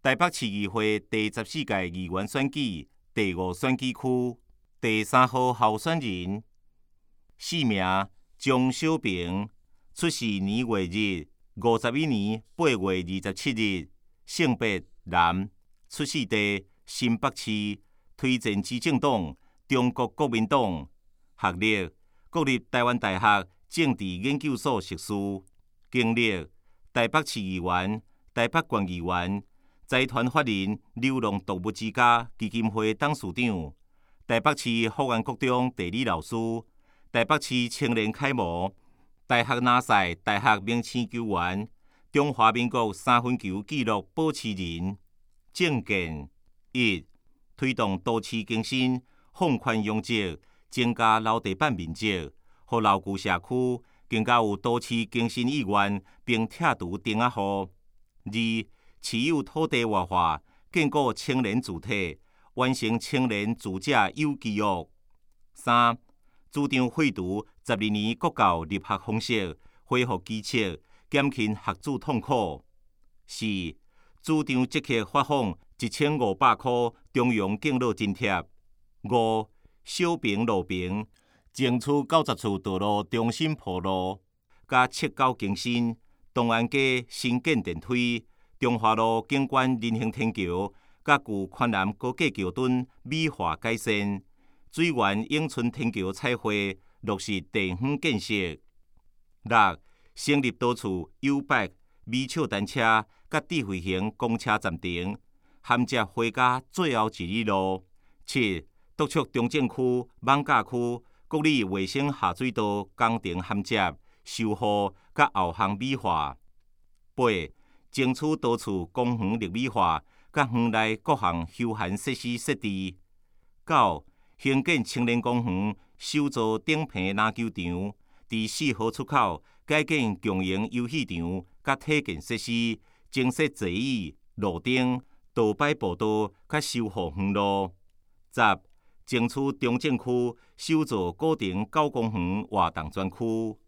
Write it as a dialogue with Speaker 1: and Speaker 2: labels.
Speaker 1: 台北市议会第14届议员选举第5选举区第3号候选人，姓名钟小平，出世年月日51年8月27日，性别男，出世地新北市，推荐之政党中国国民党，学历国立台湾大学政治研究所硕士，经历台北市议员、台北县议员、财团法人流浪动物之家基金会董事长，台北市福安国中地理老师，台北市青年楷模，大学篮赛大学明星球员，中华民国三分球纪录保持人。政见1. 推动都市更新，放宽拥挤，增加楼地板面积，互老旧社区更加有都市更新意愿，并拆除钉仔户。2. 持有土地活化，建构青年主体，完成青年住宅有机约。3. 主张废除12年国教入学方式，恢复基础，减轻学子痛苦。4. 主张积极发放1500块中央敬老津贴。5. 小平路平，争取90处道路重新铺路，甲7九更新，东安街新建电梯，中华路景观人行天桥，甲旧宽南高架桥墩美化改善，水源永春天桥彩绘，落实地方建设。6. 成立多处优百美笑单车甲智慧型公车站停，衔接回家最后一里路。7. 督促中正区、艋舺区国立卫生下水道工程衔接、修护甲后巷美化。8. 争取多处公园绿美化，甲园内各项休闲设施设置。9. 兴建青年公园，修造顶坪篮球场，伫4号出口改建共营游戏场甲体健设施，增设座椅、路灯，倒摆步道甲修护园路。10. 争取中正区修造古亭9公园活动专区。